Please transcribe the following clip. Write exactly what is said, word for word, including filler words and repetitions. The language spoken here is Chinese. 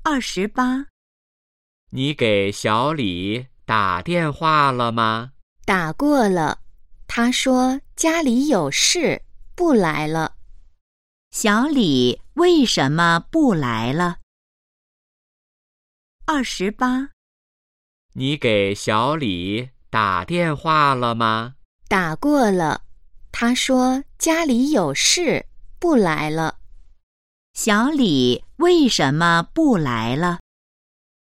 二十八。 你给小李打电话了吗？ 打过了，他说家里有事，不来了。 小李为什么不来了？二十八。 你给小李打电话了吗？ 打过了，他说家里有事，不来了。 小李为什么不来了？